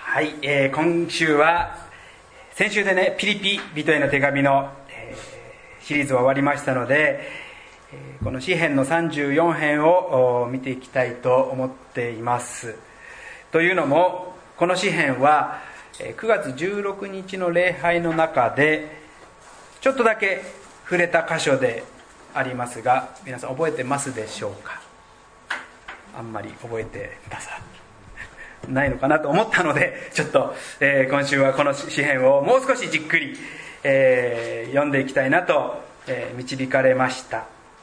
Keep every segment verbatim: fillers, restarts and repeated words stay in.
はい、えー、今週は先週でねピリピ人への手紙の、えー、シリーズは終わりましたので、えー、この詩編のさんじゅうよん編を見ていきたいと思っています。というのもこの詩編はくがつじゅうろくにちの礼拝の中でちょっとだけ触れた箇所でありますが、皆さん覚えてますでしょうか。あんまり覚えてなさないのかなと思ったので、ちょっと、えー、今週はこの詩編をもう少しじっくり、えー、読んでいきたいなと、えー、導かれました。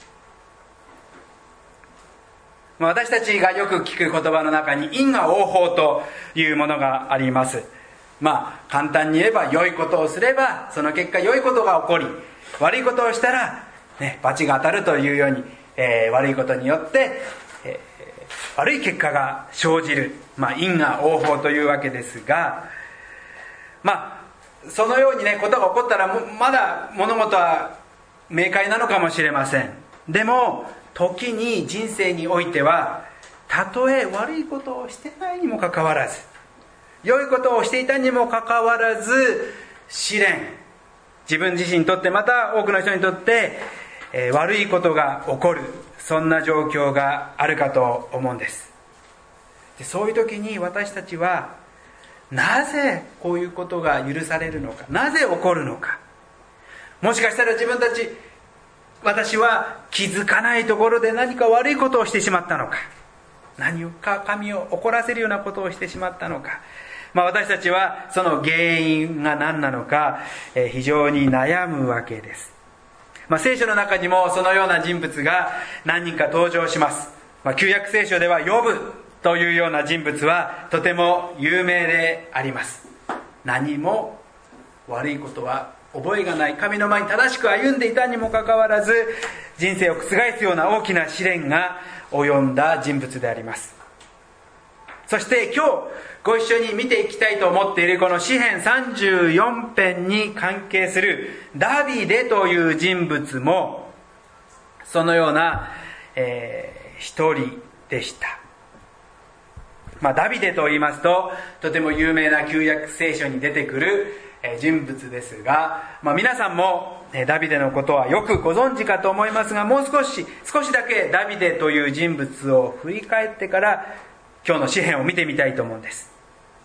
まあ、私たちがよく聞く言葉の中に因果応報というものがあります。まあ簡単に言えば、良いことをすればその結果良いことが起こり、悪いことをしたら、ね、罰が当たるというように、えー、悪いことによって、えー、悪い結果が生じる、まあ、因果応報というわけですが、まあそのようにねことが起こったらまだ物事は明快なのかもしれません。でも時に人生においては、たとえ悪いことをしてないにもかかわらず、良いことをしていたにもかかわらず、試練、自分自身にとってまた多くの人にとって、えー、悪いことが起こる、そんな状況があるかと思うんです。でそういう時に私たちはなぜこういうことが許されるのか、なぜ起こるのか、もしかしたら自分たち私は気づかないところで何か悪いことをしてしまったのか、何か神を怒らせるようなことをしてしまったのか、まあ、私たちはその原因が何なのか、えー、非常に悩むわけです。まあ、聖書の中にもそのような人物が何人か登場します。まあ、旧約聖書ではヨブというような人物はとても有名であります。何も悪いことは覚えがない、神の前に正しく歩んでいたにもかかわらず、人生を覆すような大きな試練が及んだ人物であります。そして今日ご一緒に見ていきたいと思っているこの詩編さんじゅうよん編に関係するダビデという人物もそのような、えー、一人でした。まあ、ダビデと言いますととても有名な旧約聖書に出てくる人物ですが、まあ、皆さんもダビデのことはよくご存知かと思いますが、もう少し少しだけダビデという人物を振り返ってから今日の詩編を見てみたいと思うんです。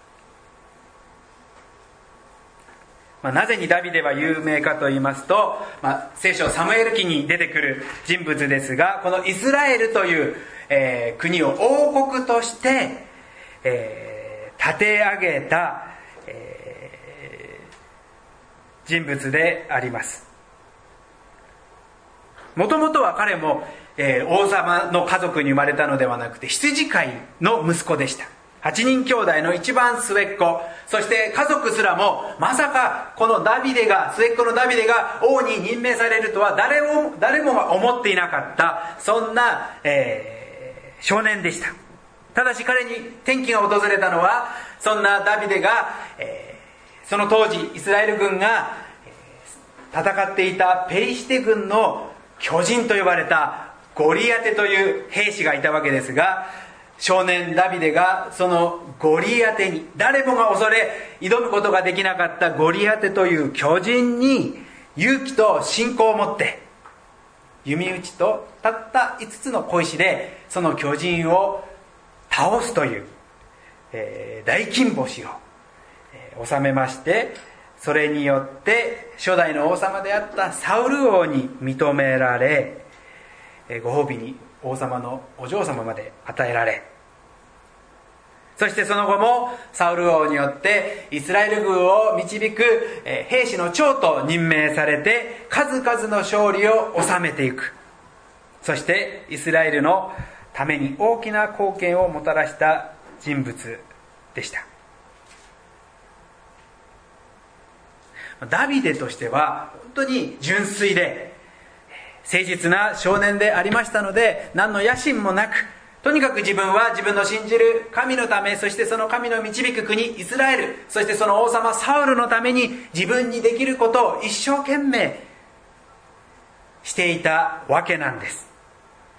まあ、なぜにダビデは有名かと言いますと、まあ、聖書サムエル記に出てくる人物ですが、このイスラエルという、えー、国を王国として、えー、立て上げた、えー、人物であります。もともとは彼も、えー、王様の家族に生まれたのではなくて、羊飼いの息子でした。はちにん兄弟の一番末っ子、そして家族すらもまさかこのダビデが、末っ子のダビデが王に任命されるとは誰も誰もが思っていなかった、そんな、えー、少年でした。ただし彼に転機が訪れたのは、そんなダビデが、えー、その当時イスラエル軍が、えー、戦っていたペリシテ軍の巨人と呼ばれたゴリアテという兵士がいたわけですが、少年ダビデがそのゴリアテに、誰もが恐れ挑むことができなかったゴリアテという巨人に勇気と信仰を持って、弓打ちとたったいつつの小石でその巨人を倒すという、えー、大金星を、えー、収めまして、それによって初代の王様であったサウル王に認められ、えー、ご褒美に王様のお嬢様まで与えられ、そしてその後もサウル王によってイスラエル軍を導く兵士の長と任命されて、数々の勝利を収めていく。そしてイスラエルのために大きな貢献をもたらした人物でした。ダビデとしては本当に純粋で誠実な少年でありましたので、何の野心もなく、とにかく自分は自分の信じる神のため、そしてその神の導く国イスラエル、そしてその王様サウルのために自分にできることを一生懸命していたわけなんです。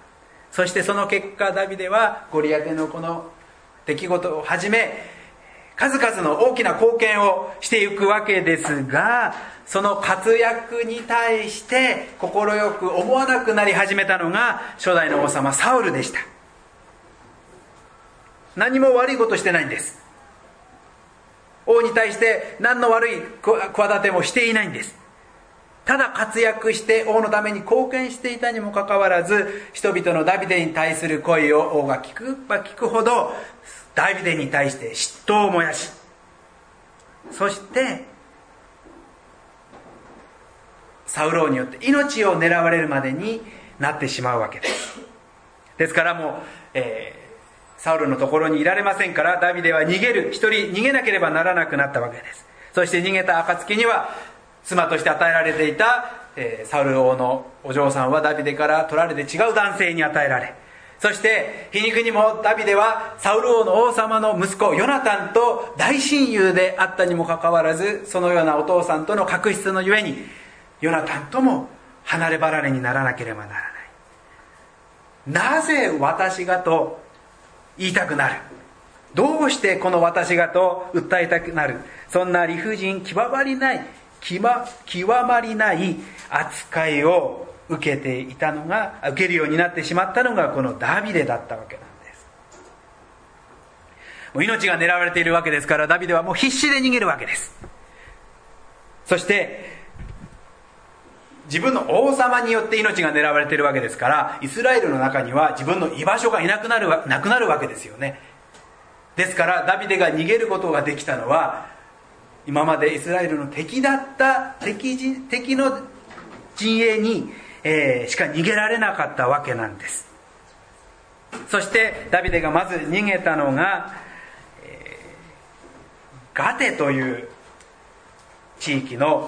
そしてその結果、ダビデはゴリアテのこの出来事をはじめ、 数々の大きな貢献をしていくわけですが、その活躍に対して快く思わなくなり始めたのが初代の王様サウルでした。何も悪いことしてないんです。王に対して何の悪い企てもしていないんです。ただ活躍して王のために貢献していたにもかかわらず、人々のダビデに対する声を王が聞くば聞くほどダビデに対して嫉妬を燃やし、そしてサウル王によって命を狙われるまでになってしまうわけです。ですからもう、えー、サウルのところにいられませんから、ダビデは逃げる、一人逃げなければならなくなったわけです。そして逃げた暁には妻として与えられていた、えー、サウル王のお嬢さんはダビデから取られて違う男性に与えられ、そして皮肉にもダビデはサウル王の王様の息子ヨナタンと大親友であったにもかかわらず、そのようなお父さんとの確執のゆえにヨナタンとも離れ離れにならなければならない。なぜ私がと言いたくなる、どうしてこの私がと訴えたくなる、そんな理不尽極まりない極まりない扱いを受けていたのが受けるようになってしまったのがこのダビデだったわけなんです。もう命が狙われているわけですから、ダビデはもう必死で逃げるわけです。そして自分の王様によって命が狙われているわけですから、イスラエルの中には自分の居場所がいなくなるなくなるわけですよね。ですからダビデが逃げることができたのは、今までイスラエルの敵だった敵人、敵の陣営に、えー、しか逃げられなかったわけなんです。そしてダビデがまず逃げたのが、えー、ガテという地域の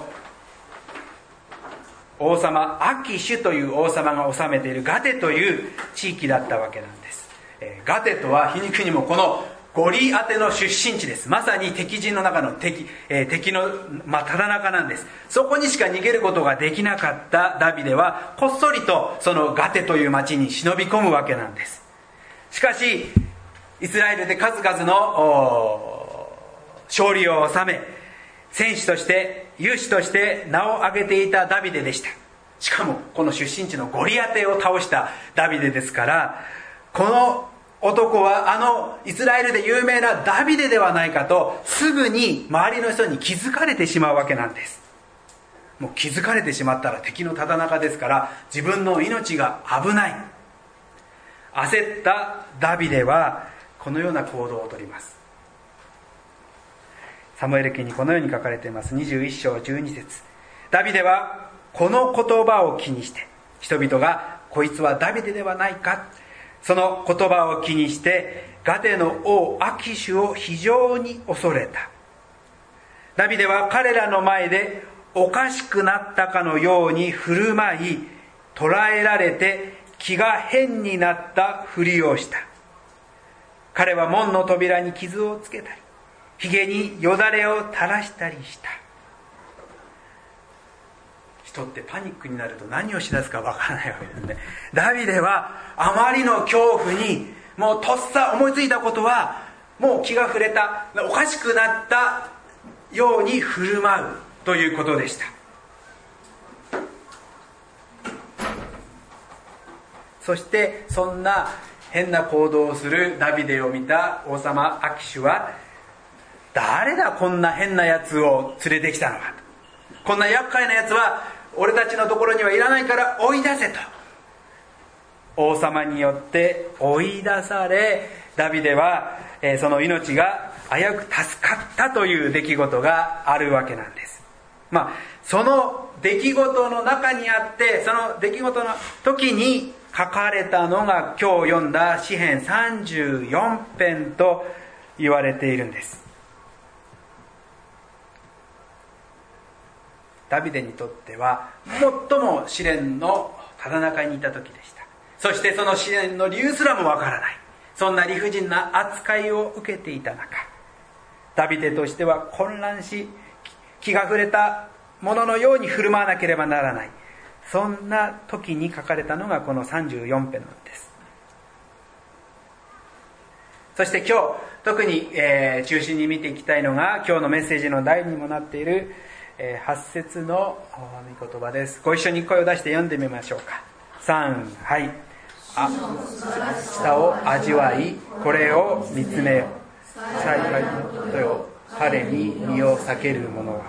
王様アキシュという王様が治めているガテという地域だったわけなんです。えー、ガテとは皮肉にもこのゴリアテの出身地です。まさに敵陣の中の敵、えー、敵の真っただ中なんです。そこにしか逃げることができなかったダビデはこっそりとそのガテという町に忍び込むわけなんです。しかしイスラエルで数々の勝利を収め、戦士として勇士として名を挙げていたダビデでした。しかもこの出身地のゴリアテを倒したダビデですから、この男はあのイスラエルで有名なダビデではないかとすぐに周りの人に気づかれてしまうわけなんです。もう気づかれてしまったら敵のただ中ですから、自分の命が危ない。焦ったダビデはこのような行動をとります。サムエル記にこのように書かれています。にじゅういっ章じゅうに節、ダビデはこの言葉を気にして人々がこいつはダビデではないか、その言葉を気にしてガテの王アキシュを非常に恐れた。ダビデは彼らの前でおかしくなったかのように振る舞い、捕らえられて気が変になったふりをした。彼は門の扉に傷をつけたり、ひげによだれを垂らしたりした。人ってパニックになると何をしだすかわからないわけですね。ダビデはあまりの恐怖にもうとっさ思いついたことは、もう気が触れた、おかしくなったように振る舞うということでした。そしてそんな変な行動をするダビデを見た王様アキシュは、誰だこんな変なやつを連れてきたのかと、こんな厄介なやつは俺たちのところにはいらないから追い出せと王様によって追い出され、ダビデは、えー、その命が危うく助かったという出来事があるわけなんです。まあその出来事の中にあって、その出来事の時に書かれたのが今日読んだ詩編さんじゅうよん編と言われているんです。ダビデにとっては最も試練のただ中にいた時でした。そしてその試練の理由すらもわからない、そんな理不尽な扱いを受けていた中、ダビデとしては混乱し、気が触れたもののように振る舞わなければならない、そんな時に書かれたのがこのさんじゅうよん編なんです。 そして今日特に、えー、中心に見ていきたいのが今日のメッセージの題にもなっている、えー、はち節の御言葉です。ご一緒に声を出して読んでみましょうか。さん、はい。あ、舌を味わい、これを見つめよ。幸いのことよ、彼に身を避ける者は。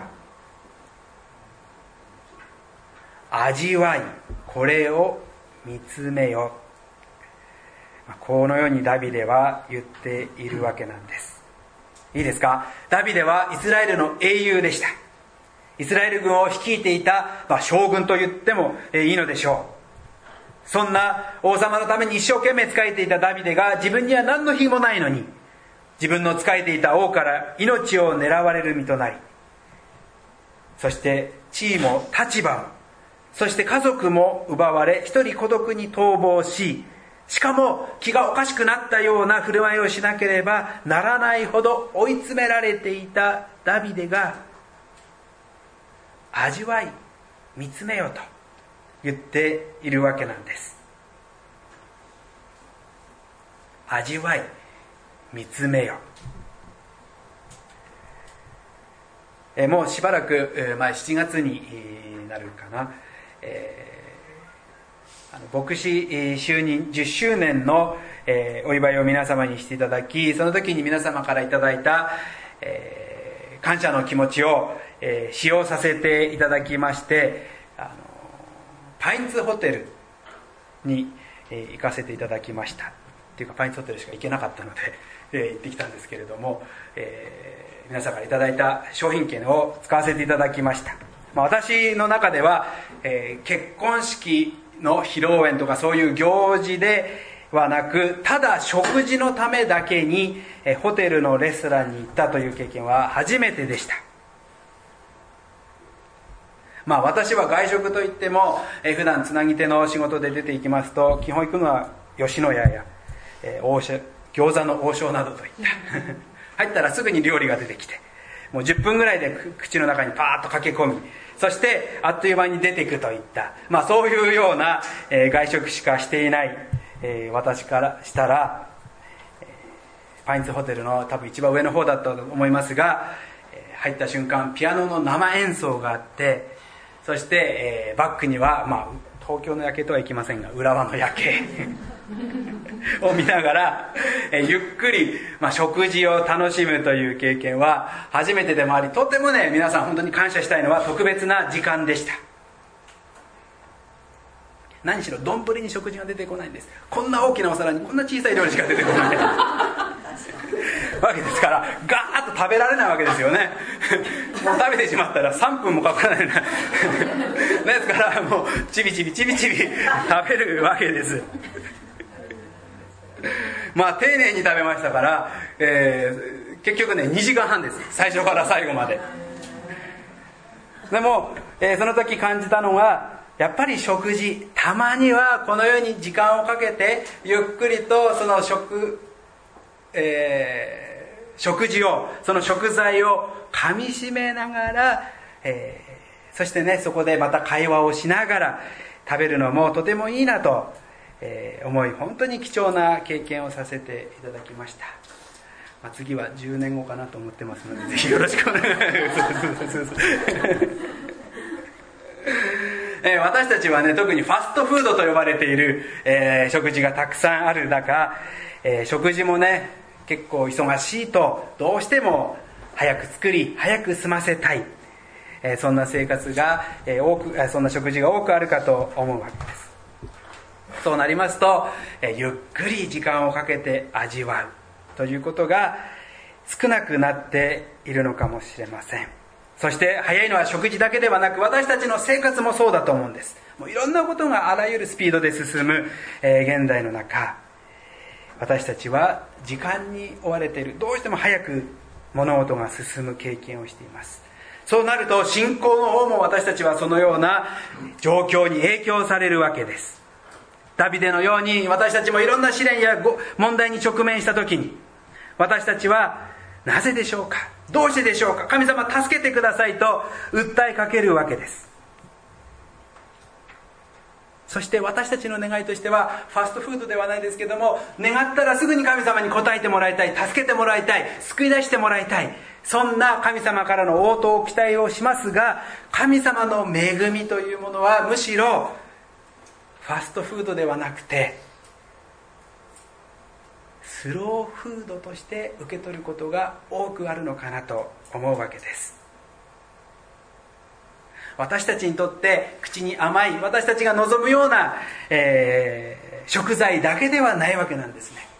味わい、これを見つめよ。このようにダビデは言っているわけなんです。いいですか。ダビデはイスラエルの英雄でした。イスラエル軍を率いていた、まあ、将軍と言ってもいいのでしょう。そんな王様のために一生懸命仕えていたダビデが、自分には何の非もないのに自分の仕えていた王から命を狙われる身となり、そして地位も立場も、そして家族も奪われ、一人孤独に逃亡し、しかも気がおかしくなったような振る舞いをしなければならないほど追い詰められていたダビデが、味わい見つめよと言っているわけなんです。味わい見つめよ。えもうしばらく、えまあ、しちがつになるかな、えーあの牧師就任じゅっしゅうねんの、えー、お祝いを皆様にしていただき、その時に皆様からいただいた、えー、感謝の気持ちを、えー、使用させていただきまして、あのパインツホテルに、えー、行かせていただきました。っていうかパインツホテルしか行けなかったので、えー、行ってきたんですけれども、えー、皆様からいただいた商品券を使わせていただきました。まあ、私の中では、えー、結婚式の披露宴とかそういう行事ではなく、ただ食事のためだけにえホテルのレストランに行ったという経験は初めてでした。まあ私は外食といっても、え普段つなぎ手の仕事で出ていきますと、基本行くのは吉野家や、え王将餃子の王将などといった入ったらすぐに料理が出てきて、もうじゅっぷんぐらいで口の中にパーッと駆け込み、そしてあっという間に出ていくといった、まあ、そういうような、えー、外食しかしていない、えー、私からしたら、えー、パインツホテルの多分一番上の方だったと思いますが、えー、入った瞬間ピアノの生演奏があって、そして、えー、バックには、まあ、東京の夜景とはいきませんが浦和の夜景を見ながら、えー、ゆっくり、まあ、食事を楽しむという経験は初めてでもあり、とてもね、皆さん本当に感謝したいのは特別な時間でした。何しろ丼に食事が出てこないんです。こんな大きなお皿にこんな小さい料理しか出てこないわけですから、ガーッと食べられないわけですよねもう食べてしまったらさんぷんもかからないなですからもうちびちびちびちび食べるわけですまあ丁寧に食べましたから、えー、結局ねにじかんはんです、最初から最後まで。でも、えー、その時感じたのは、やっぱり食事、たまにはこのように時間をかけてゆっくりとその食、えー、食事を、その食材を噛みしめながら、えー、そしてね、そこでまた会話をしながら食べるのもとてもいいなと、えー、思い、本当に貴重な経験をさせていただきました。まあ、次はじゅうねんごかなと思ってますので、ぜひよろしくお願いしますえー、私たちはね、特にファストフードと呼ばれている、えー、食事がたくさんある中、えー、食事もね結構忙しいと、どうしても早く作り早く済ませたい、えー、そんな生活が、えー、多くそんな食事が多くあるかと思うわけです。そうなりますと、えー、ゆっくり時間をかけて味わうということが少なくなっているのかもしれません。そして早いのは食事だけではなく、私たちの生活もそうだと思うんです。もういろんなことがあらゆるスピードで進む、えー、現代の中、私たちは時間に追われている。どうしても早く物事が進む経験をしています。そうなると信仰の方も私たちはそのような状況に影響されるわけです。ダビデのように私たちもいろんな試練や問題に直面した時に、私たちはなぜでしょうか、どうしてでしょうか、神様助けてくださいと訴えかけるわけです。そそして私たちの願いとしてはファストフードではないですけども、願ったらすぐに神様に応えてもらいたい、助けてもらいたい、救い出してもらいたい、そんな神様からの応答を期待をしますが、神様の恵みというものはむしろファストフードではなくてスローフードとして受け取ることが多くあるのかなと思うわけです。私たちにとって口に甘い、私たちが望むような、えー、食材だけではないわけなんですね。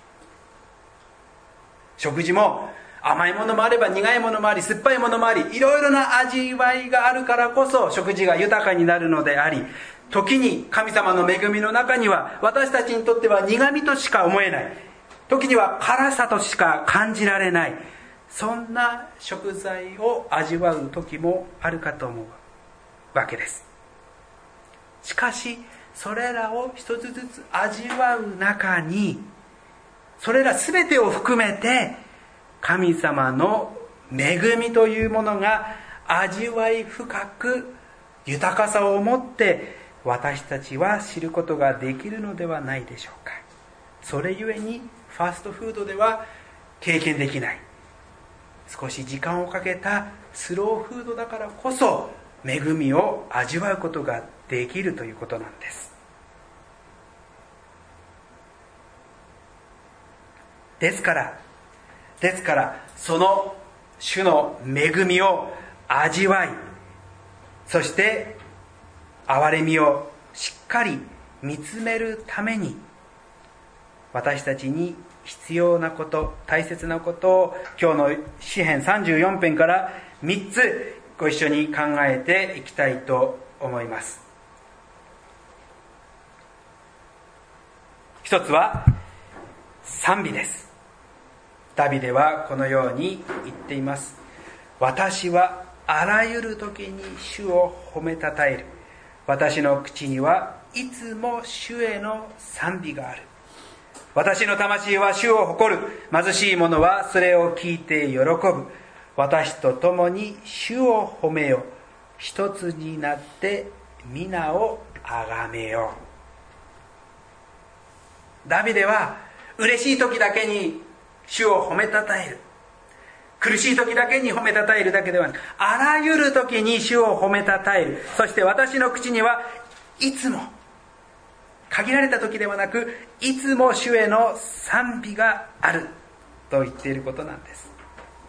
食事も甘いものもあれば苦いものもあり、酸っぱいものもあり、いろいろな味わいがあるからこそ食事が豊かになるのであり、時に神様の恵みの中には私たちにとっては苦味としか思えない、時には辛さとしか感じられない、そんな食材を味わう時もあるかと思うわけです。しかしそれらを一つずつ味わう中に、それら全てを含めて神様の恵みというものが味わい深く豊かさを持って私たちは知ることができるのではないでしょうか。それゆえにファストフードでは経験できない、少し時間をかけたスローフードだからこそ恵みを味わうことができるということなんです。ですからですからその主の恵みを味わい、そして憐れみをしっかり見つめるために、私たちに必要なこと、大切なことを今日の詩編さんじゅうよん編からみっつご一緒に考えていきたいと思います。一つは賛美です。ダビデはこのように言っています。私はあらゆる時に主を褒めたたえる。私の口にはいつも主への賛美がある。私の魂は主を誇る。貧しい者はそれを聞いて喜ぶ。私と共に主を褒めよ。一つになって皆をあがめよ。ダビデは嬉しい時だけに主を褒めたたえる。苦しい時だけに褒めたたえるだけではなく、あらゆる時に主を褒めたたえる。そして私の口にはいつも、限られた時ではなく、いつも主への賛美があると言っていることなんです。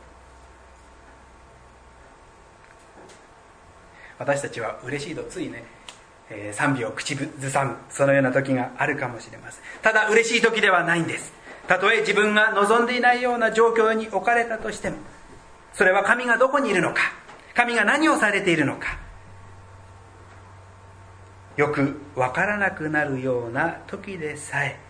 私たちは嬉しいとついね、えー、賛美を口ずさむ、そのような時があるかもしれません。ただ嬉しい時ではないんです。たとえ自分が望んでいないような状況に置かれたとしても、それは神がどこにいるのか、神が何をされているのか、よくわからなくなるような時でさえ、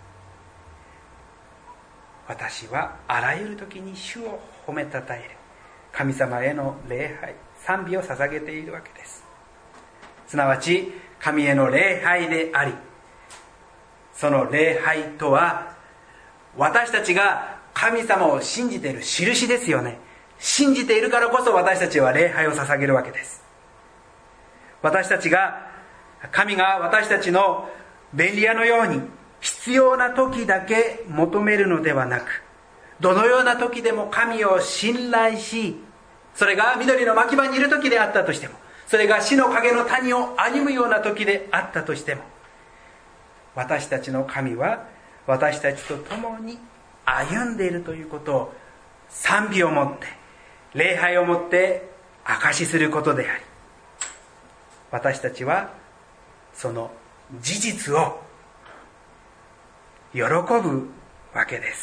私はあらゆる時に主を褒めたたえる。神様への礼拝、賛美を捧げているわけです。すなわち神への礼拝であり、その礼拝とは私たちが神様を信じている印ですよね。信じているからこそ私たちは礼拝を捧げるわけです。私たちが、神が私たちの便利屋のように必要な時だけ求めるのではなく、どのような時でも神を信頼し、それが緑の牧場にいる時であったとしても、それが死の影の谷を歩むような時であったとしても、私たちの神は私たちと共に歩んでいるということを賛美をもって、礼拝をもって証しすることであり、私たちはその事実を喜ぶわけです。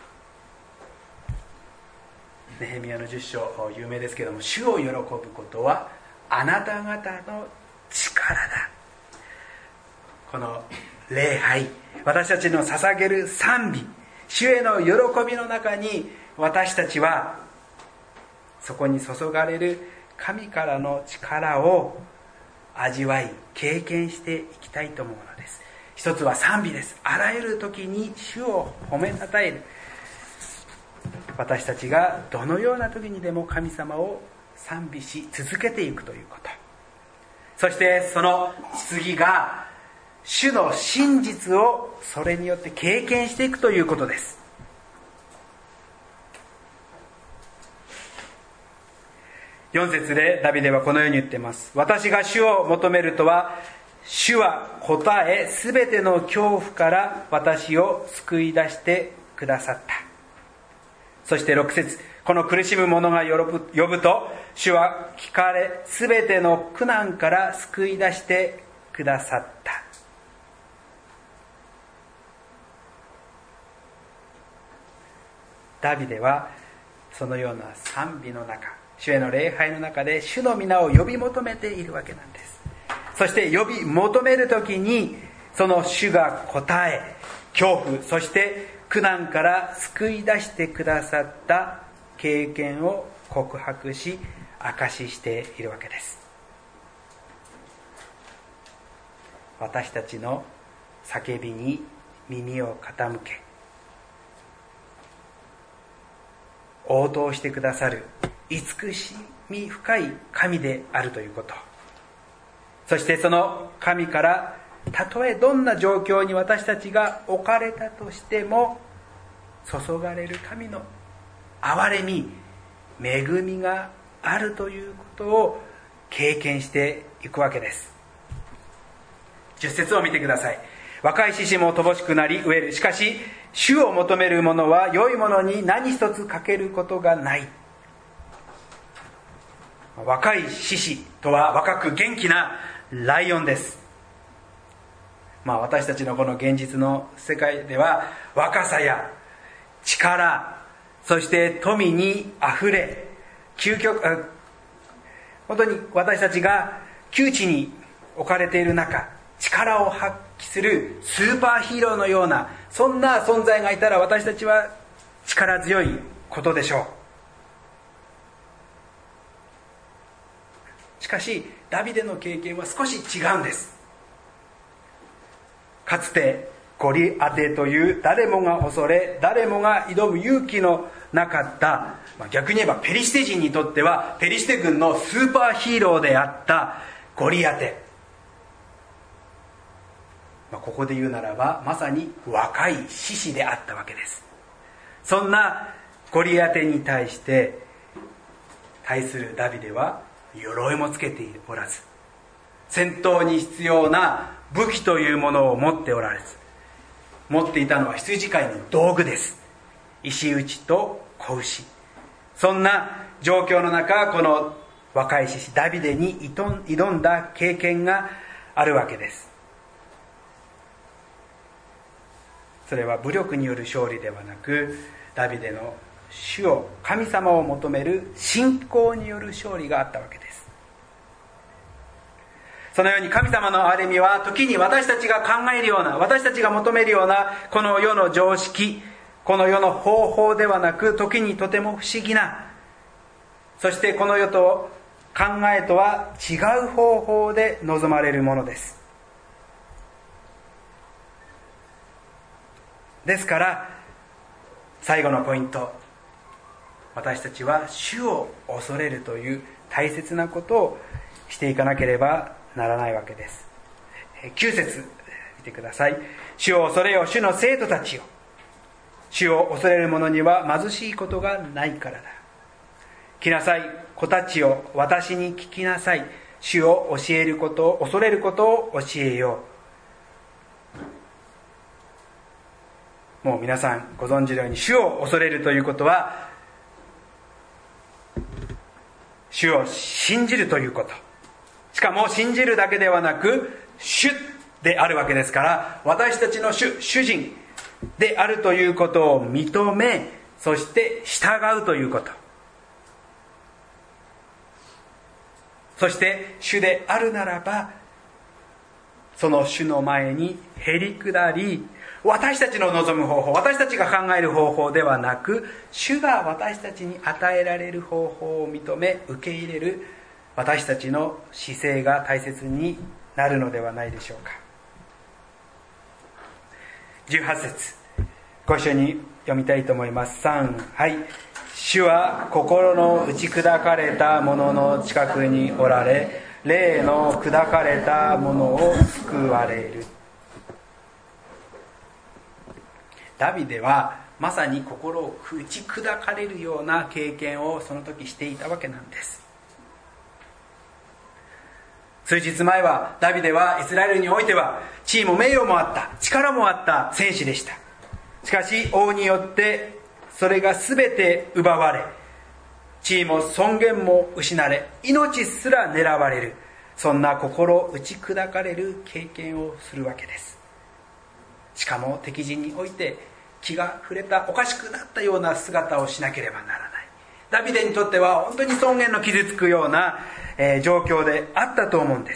ネヘミヤのじゅっ章、有名ですけれども、主を喜ぶことはあなた方の力だ。この礼拝、私たちの捧げる賛美、主への喜びの中に、私たちはそこに注がれる神からの力を味わい経験していきたいと思うのです。一つは賛美です。あらゆる時に主を褒めたたえる。私たちがどのような時にでも神様を賛美し続けていくということ。そしてその次が主の真実をそれによって経験していくということです。よん節でダビデはこのように言っています。私が主を求めるとは、主は答え、すべての恐怖から私を救い出してくださった。そしてろく節、この苦しむ者が呼ぶ、呼ぶと、主は聞かれ、すべての苦難から救い出してくださった。ダビデはそのような賛美の中、主への礼拝の中で主の皆を呼び求めているわけなんです。そして呼び求めるときに、その主が答え、恐怖、そして苦難から救い出してくださった経験を告白し、証ししているわけです。私たちの叫びに耳を傾け、応答してくださる慈しみ深い神であるということ、そしてその神からたとえどんな状況に私たちが置かれたとしても注がれる神の憐れみ、恵みがあるということを経験していくわけです。じゅっ節を見てください。若い獅子も乏しくなり飢える。しかし主を求める者は良いものに何一つ欠けることがない。若い獅子とは若く元気なライオンです。まあ私たちのこの現実の世界では若さや力、そして富にあふれ、究極、本当に私たちが窮地に置かれている中、力を発揮するスーパーヒーローのような、そんな存在がいたら私たちは力強いことでしょう。しかしダビデの経験は少し違うんです。かつてゴリアテという誰もが恐れ、誰もが挑む勇気のなかった、逆に言えばペリシテ人にとってはペリシテ軍のスーパーヒーローであったゴリアテ、ここで言うならばまさに若い獅子であったわけです。そんなゴリアテに対して対するダビデは鎧もつけておらず、戦闘に必要な武器というものを持っておられず、持っていたのは羊飼いの道具です。石打ちと子牛。そんな状況の中、この若い獅子ダビデに挑んだ経験があるわけです。それは武力による勝利ではなく、ダビデの主を、神様を求める信仰による勝利があったわけです。そのように神様の憐れみは時に私たちが考えるような、私たちが求めるようなこの世の常識、この世の方法ではなく、時にとても不思議な、そしてこの世と考えとは違う方法で望まれるものです。ですから最後のポイント、私たちは主を恐れるという大切なことをしていかなければならないわけです。きゅう節見てください。主を恐れよ、主の生徒たちよ。主を恐れる者には貧しいことがないからだ。来なさい、子たちよ、私に聞きなさい。主を教えることを、恐れることを教えよう。もう皆さんご存知のように、主を恐れるということは主を信じるということ。しかも信じるだけではなく、主であるわけですから、私たちの主、主人であるということを認め、そして従うということ。そして主であるならば、その主の前にへり下り、私たちの望む方法、私たちが考える方法ではなく、主が私たちに与えられる方法を認め受け入れる、私たちの姿勢が大切になるのではないでしょうか。じゅうはち節、ご一緒に読みたいと思います。さん、はい。主は心の打ち砕かれた者の近くにおられ、霊の砕かれた者を救われる。 ダビデはまさに心を打ち砕かれるような経験をその時していたわけなんです。数日前はダビデはイスラエルにおいては地位も名誉もあった、力もあった戦士でした。しかし王によってそれが全て奪われ、地位も尊厳も失われ、命すら狙われる、そんな心打ち砕かれる経験をするわけです。しかも敵陣において気が触れた、おかしくなったような姿をしなければならない。ダビデにとっては本当に尊厳の傷つくような、えー、状況であったと思うんです。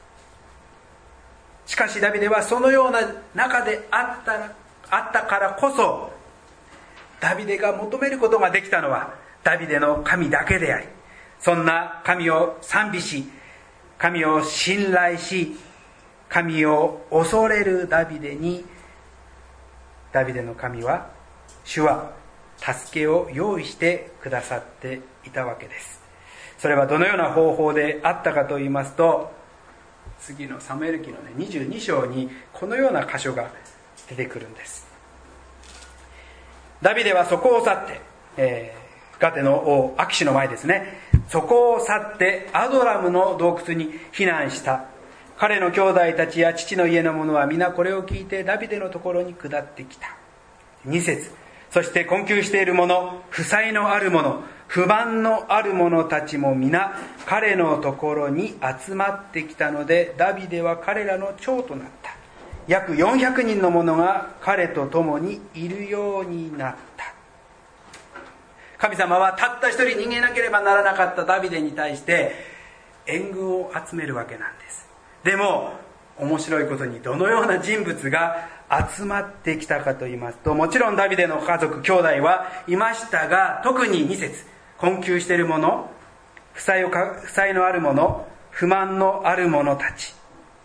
しかしダビデはそのような中であったらあったからこそ、ダビデが求めることができたのはダビデの神だけであり、そんな神を賛美し、神を信頼し、神を恐れるダビデに、ダビデの神は、主は助けを用意してくださっていたわけです。それはどのような方法であったかと言いますと、次のサムエル記の、ね、にじゅうに章にこのような箇所が出てくるんです。ダビデはそこを去って、えー、ガテの王アキシの前ですね、そこを去ってアドラムの洞窟に避難した。彼の兄弟たちや父の家の者は皆これを聞いてダビデのところに下ってきた。に節、そして困窮している者、負債のある者、不満のある者たちも皆彼のところに集まってきたので、ダビデは彼らの長となった。約よんひゃくにんの者が彼と共にいるようになった。神様はたった一人逃げなければならなかったダビデに対して援軍を集めるわけなんです。でも面白いことに、どのような人物が集まってきたかと言いますと、もちろんダビデの家族兄弟はいましたが、特にに節、困窮している者、負債をか負債のある者、不満のある者たち。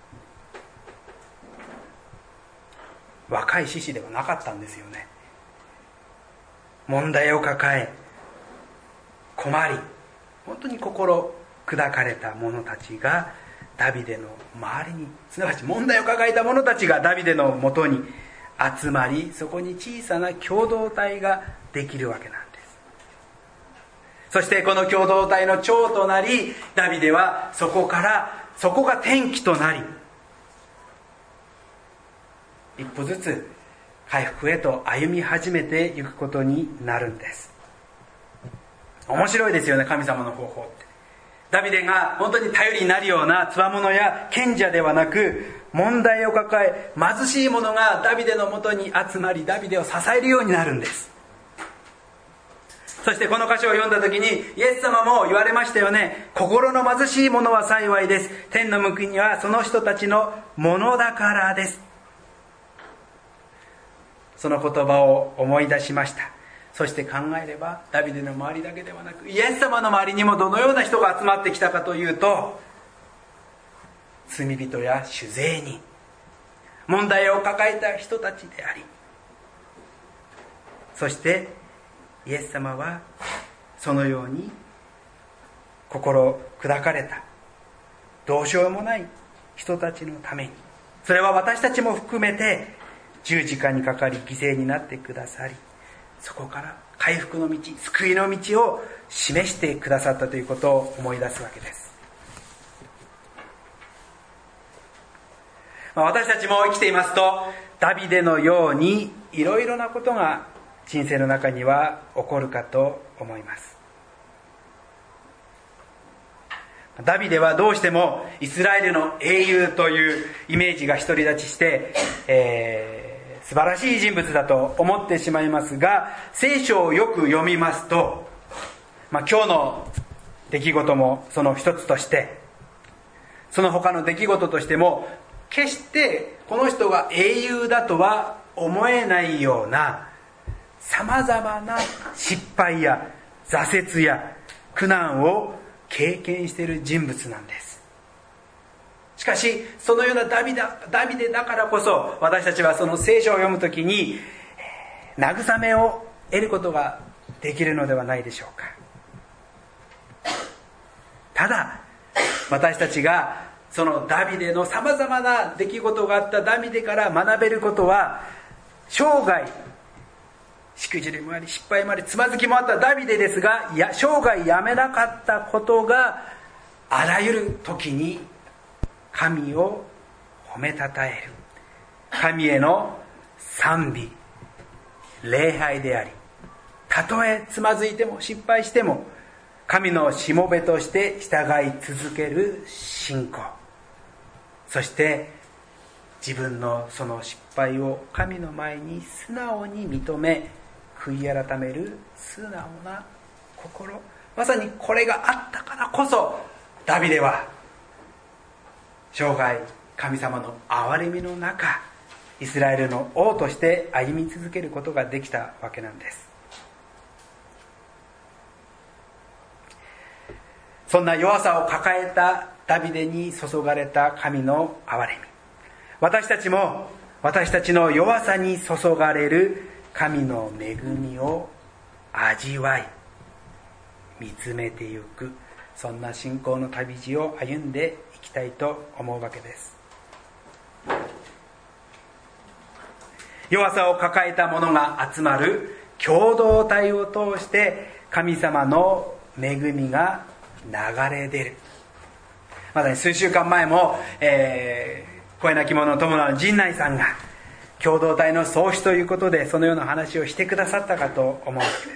若い志士ではなかったんですよね。問題を抱え困り、本当に心砕かれた者たちがダビデの周りに、すなわち問題を抱えた者たちがダビデのもとに集まり、そこに小さな共同体ができるわけなんです。そしてこの共同体の長となり、ダビデはそこからそこが転機となり、一歩ずつ回復へと歩み始めていくことになるんです。面白いですよね、神様の方法って。ダビデが本当に頼りになるような強者や賢者ではなく、問題を抱え貧しい者がダビデのもとに集まり、ダビデを支えるようになるんです。そしてこの箇所を読んだ時にイエス様も言われましたよね。心の貧しい者は幸いです、天の向きにはその人たちのものだからです。その言葉を思い出しました。そして考えれば、ダビデの周りだけではなく、イエス様の周りにもどのような人が集まってきたかというと、罪人や酒税人、問題を抱えた人たちであり、そしてイエス様はそのように心砕かれたどうしようもない人たちのために、それは私たちも含めて十字架にかかり犠牲になってくださり、そこから回復の道、救いの道を示してくださったということを思い出すわけです。私たちも生きていますと、ダビデのようにいろいろなことが人生の中には起こるかと思います。ダビデはどうしてもイスラエルの英雄というイメージが独り立ちして、えー、素晴らしい人物だと思ってしまいますが、聖書をよく読みますと、まあ、今日の出来事もその一つとして、その他の出来事としても、決してこの人が英雄だとは思えないようなさまざまな失敗や挫折や苦難を経験している人物なんです。しかしそのようなダビデ、ダビデだからこそ、私たちはその聖書を読むときに慰めを得ることができるのではないでしょうか。ただ私たちがそのダビデのさまざまな出来事があったダビデから学べることは、生涯しくじりもあり失敗もありつまずきもあったダビデですが、いや生涯やめなかったことが、あらゆる時に神を褒めたたえる神への賛美礼拝であり、たとえつまずいても失敗しても神のしもべとして従い続ける信仰、そして自分のその失敗を神の前に素直に認め悔い改める素直な心、まさにこれがあったからこそダビデは生涯神様の憐れみの中、イスラエルの王として歩み続けることができたわけなんです。そんな弱さを抱えたダビデに注がれた神の憐れみ、私たちも私たちの弱さに注がれる神の恵みを味わい見つめてゆく、そんな信仰の旅路を歩んでいきたいと思うわけです。弱さを抱えた者が集まる共同体を通して神様の恵みが流れ出る。まさに数週間前も、えー、声なき者の友の陣内さんが共同体の創始ということでそのような話をしてくださったかと思うわけです。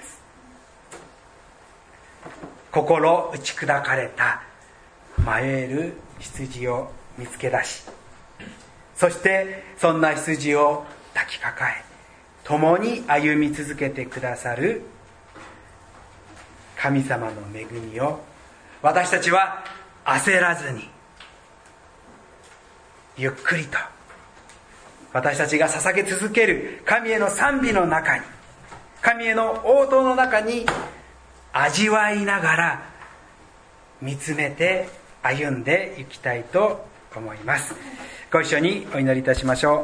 心打ち砕かれた迷える羊を見つけ出し、そしてそんな羊を抱きかかえ共に歩み続けてくださる神様の恵みを私たちは焦らずにゆっくりと私たちが捧げ続ける神への賛美の中に、神への応答の中に味わいながら見つめて歩んでいきたいと思います。ご一緒にお祈りいたしましょう。